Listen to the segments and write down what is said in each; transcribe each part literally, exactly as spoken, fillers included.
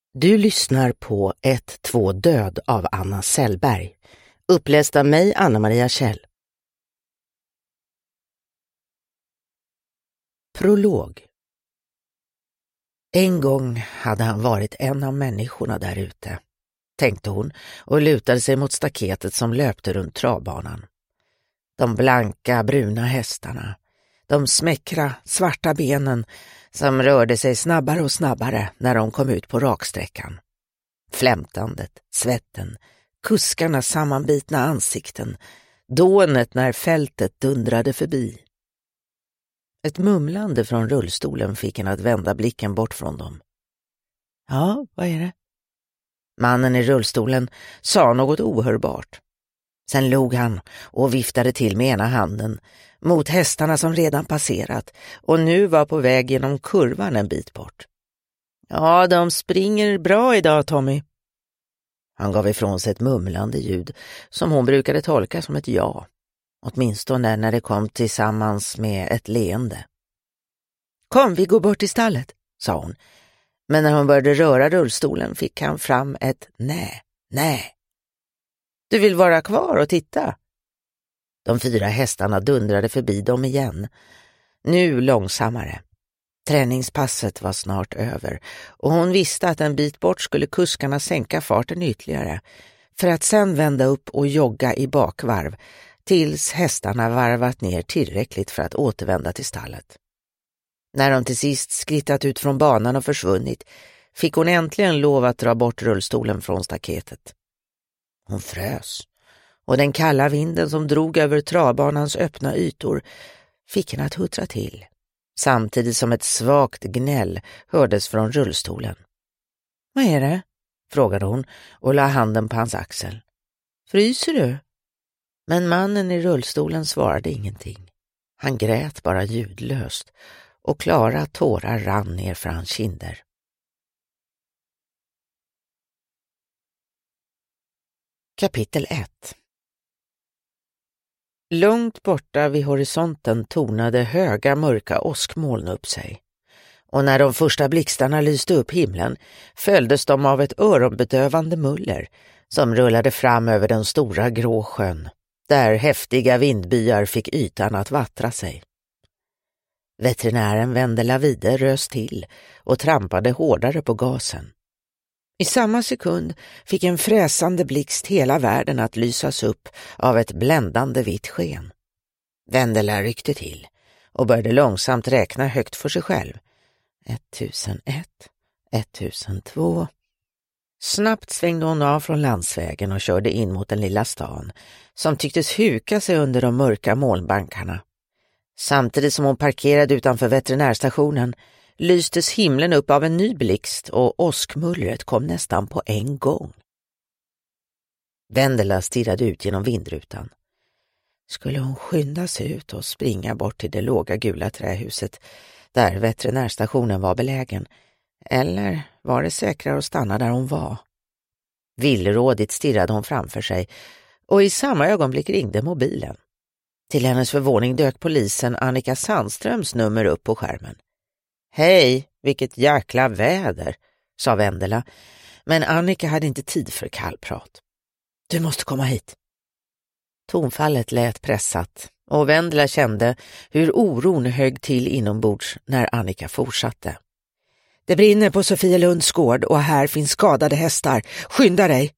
Du lyssnar på ett två död av Anna Sellberg. Uppläst av mig, Anna-Maria Kjell. Prolog. En gång hade han varit en av människorna där ute, tänkte hon och lutade sig mot staketet som löpte runt travbanan. De blanka, bruna hästarna, de smäckra, svarta benen som rörde sig snabbare och snabbare när de kom ut på raksträckan. Flämtandet, svetten, kuskarnas sammanbitna ansikten, dånet när fältet dundrade förbi. Ett mumlande från rullstolen fick henne att vända blicken bort från dem. Ja, vad är det? Mannen i rullstolen sa något ohörbart. Sen log han och viftade till med ena handen mot hästarna som redan passerat och nu var på väg genom kurvan en bit bort. Ja, de springer bra idag, Tommy. Han gav ifrån sig ett mumlande ljud som hon brukade tolka som ett ja, åtminstone när det kom tillsammans med ett leende. Kom, vi går bort till stallet, sa hon, men när hon började röra rullstolen fick han fram ett nej, nej. Du vill vara kvar och titta? De fyra hästarna dundrade förbi dem igen, nu långsammare. Träningspasset var snart över och hon visste att en bit bort skulle kuskarna sänka farten ytterligare för att sen vända upp och jogga i bakvarv tills hästarna varvat ner tillräckligt för att återvända till stallet. När de till sist skrittat ut från banan och försvunnit fick hon äntligen lov att dra bort rullstolen från staketet. Hon frös och den kalla vinden som drog över travbanans öppna ytor fick henne att huttra till, samtidigt som ett svagt gnäll hördes från rullstolen. Vad är det? Frågade hon och la handen på hans axel. Fryser du? Men mannen i rullstolen svarade ingenting. Han grät bara ljudlöst och klara tårar rann ner för hans kinder. Kapitel ett. Långt borta vid horisonten tornade höga mörka åskmoln upp sig. Och när de första blixtarna lyste upp himlen följdes de av ett öronbedövande muller som rullade fram över den stora grå sjön, där häftiga vindbyar fick ytan att vattra sig. Veterinären vände lavide rös till och trampade hårdare på gasen. I samma sekund fick en fräsande blixt hela världen att lysas upp av ett bländande vitt sken. Vendela ryckte till och började långsamt räkna högt för sig själv. Ettusen ett, ettusen två. Snabbt svängde hon av från landsvägen och körde in mot den lilla stan, som tycktes huka sig under de mörka molnbankarna. Samtidigt som hon parkerade utanför veterinärstationen lystes himlen upp av en ny blixt och åskmullret kom nästan på en gång. Vendela stirrade ut genom vindrutan. Skulle hon skynda sig ut och springa bort till det låga gula trähuset där veterinärstationen var belägen, eller var det säkrare att stanna där hon var? Villrådigt stirrade hon framför sig och i samma ögonblick ringde mobilen. Till hennes förvåning dök polisen Annika Sandströms nummer upp på skärmen. Hej, vilket jäkla väder, sa Vendela, men Annika hade inte tid för kallprat. Du måste komma hit. Tonfallet lät pressat och Vendela kände hur oron högg till inombords när Annika fortsatte. Det brinner på Sofielunds gård och här finns skadade hästar. Skynda dig!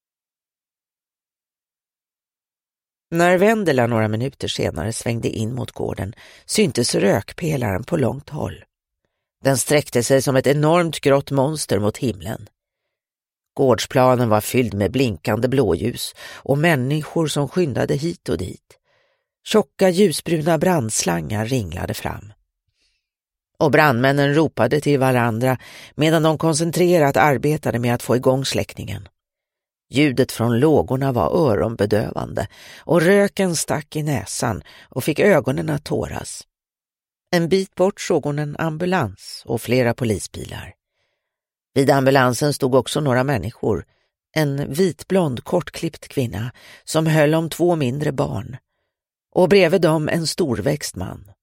När Vendela några minuter senare svängde in mot gården syntes rökpelaren på långt håll. Den sträckte sig som ett enormt grått monster mot himlen. Gårdsplanen var fylld med blinkande blåljus och människor som skyndade hit och dit. Tjocka ljusbruna brandslangar ringlade fram. Och brandmännen ropade till varandra medan de koncentrerat arbetade med att få igång släckningen. Ljudet från lågorna var öronbedövande och röken stack i näsan och fick ögonen att tåras. En bit bort såg hon en ambulans och flera polisbilar. Vid ambulansen stod också några människor, en vitblond kortklippt kvinna som höll om två mindre barn och bredvid dem en storväxt man.